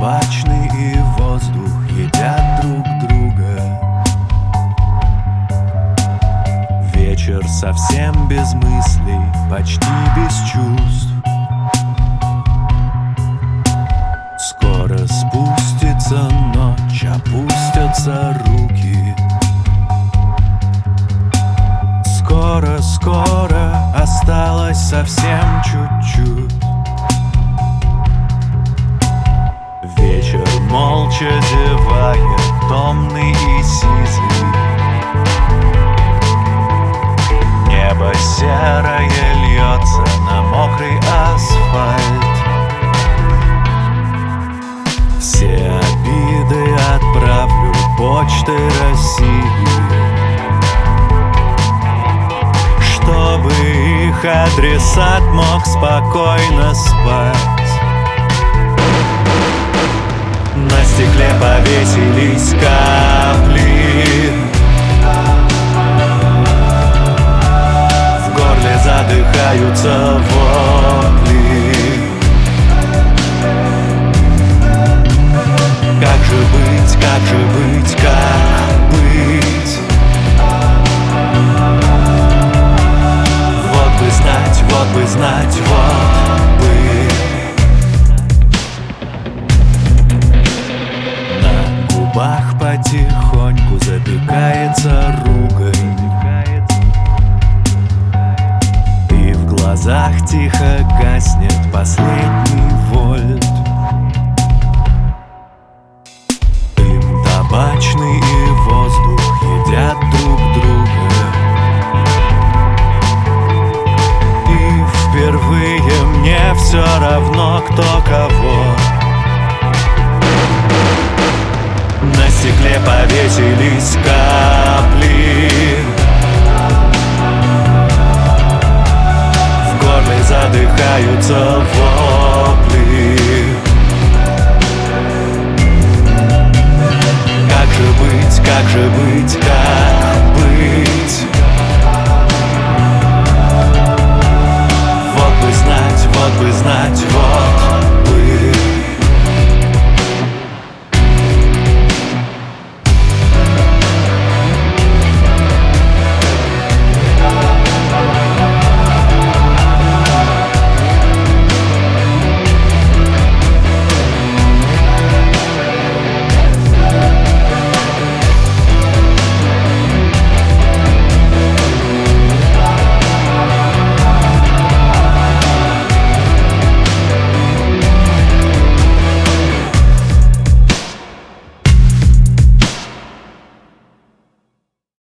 табачный и воздух едят друг друга. Вечер совсем без мыслей, почти без чувств. Скоро спустится ночь, опустятся руки. Скоро, скоро, осталось совсем чуть-чуть. Вечер молча зевает, томный и сизый. Небо серое льется на мокрый асфальт. Все обиды отправлю почтой России, чтобы их адресат мог спокойно спать. На стекле повесились капли, в горле задыхаются вопли. Как же быть, как же быть, как быть? Вот бы знать, вот бы знать, вот бы. На губах потихоньку запекается ругань, и в глазах тихо гаснет последний вольт. Табачный и воздух едят друг друга. И впервые мне все равно, кто кого. На стекле повесились капли,